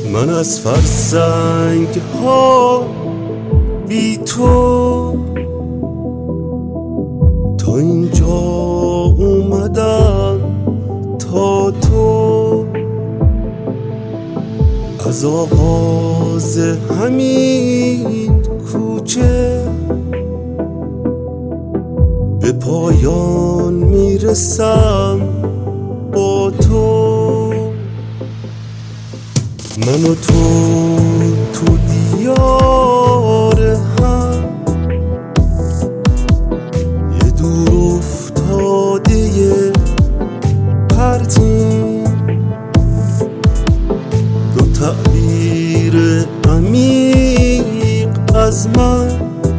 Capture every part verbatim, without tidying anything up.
من از فرسنگ ها بی تو تا اینجا اومدم، تا تو از آغاز همین کوچه به پایان میرسم با تو. من و تو تو دیار هم یه دور افتاده پرتیم، دو تعبیر عمیق از من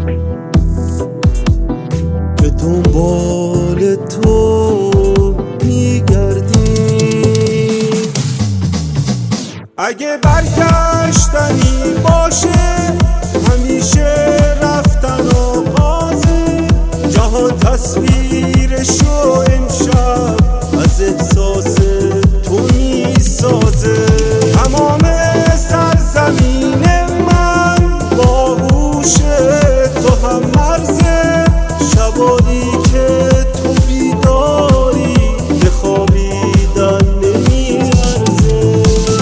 به دنبال تو میگردیم. اگه برگشتنی باشه همیشه رفتن آغازه، جهان تصویرشو امشب از احساس تو میسازه. تمام سرزمین من باهوشه، تو هم مرزه، شبایی که تو بیداری به خوابیدن نمیارزه.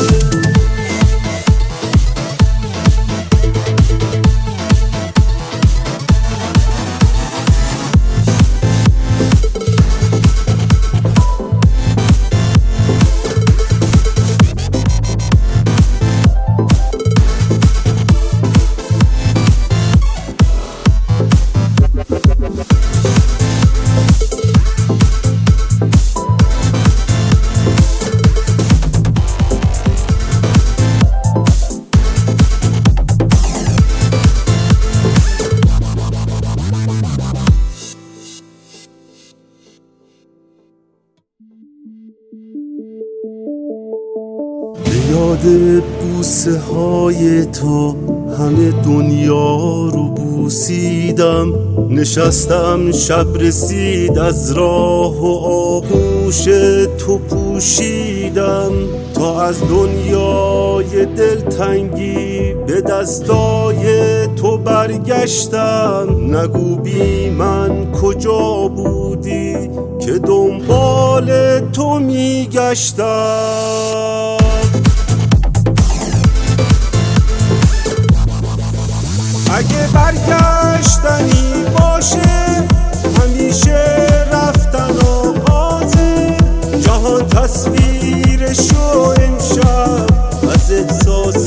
یاد بوسه های تو همه دنیا رو بوسیدم، نشستم شب رسید از راه و آغوش تو پوشیدم، تا از دنیای دلتنگی به دستای تو برگشتم. نگو بی من کجا بودی که دنبال تو میگشتم. اگه برگشتنی باشه همیشه رفتن آغازه، جهان تصویرشو امشب از احساس